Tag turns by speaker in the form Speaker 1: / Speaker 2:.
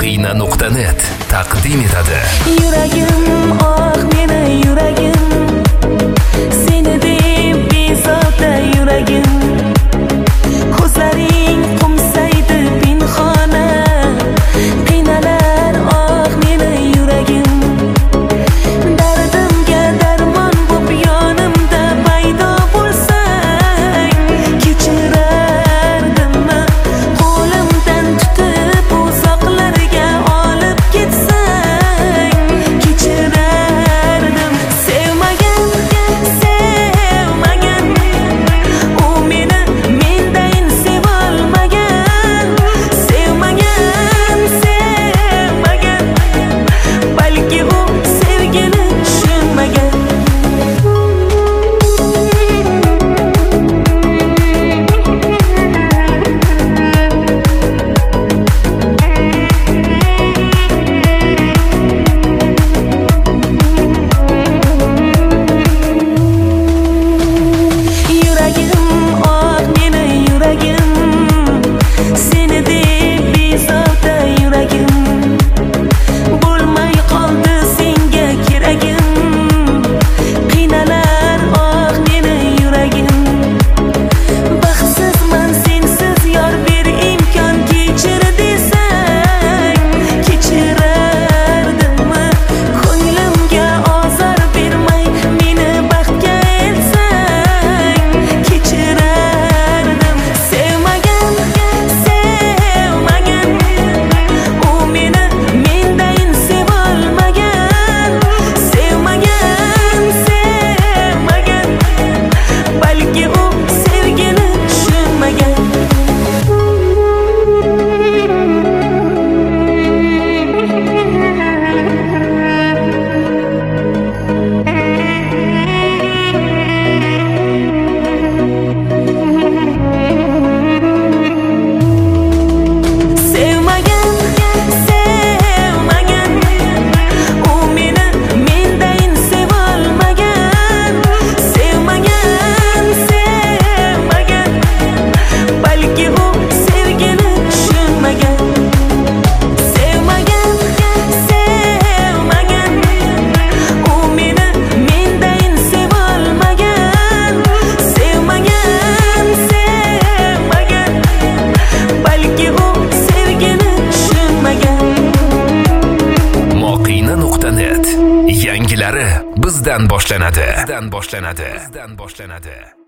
Speaker 1: Moqina.net taqdim etadi.
Speaker 2: Yuragim meni yuragim, seni deb bezovta yuragim. Ko'zlaring qumsaydi pinhona, qiynalar meni yuragim. Dardimga darmon bo'p yonimda paydo bo'lsang, kechirardimmi qo'limdan tutib uzoqlarga olib ketsang, kechirardim. Sevmagan u meni mendayin sevolmagan. Sevmagan balki u sevgini tushunmagan. Yuragim meni yuragim, seni deb bezovta yuragim. Bo'lmay qoldi senga keragim, qiynalar meni yuragim. Baxtsizman sensiz yor, ber imkon kechir desang, kechirardimmi? Ko'nglimga ozor bermay meni baxtga elsang, kechirardim. Sevmagan u meni mendayin sevolmagan. Sevmagan balki u sevgini tushunmagan. Sevmagan u meni mendayin sevolmagan. Sevmagan balki u sevgini tushunmagan. Sevmagan u meni mendayin sevolmagan. Sevmagan balki u sevgini tushunmagan.
Speaker 1: Moqina.net yangilari bizdan boshlanadi.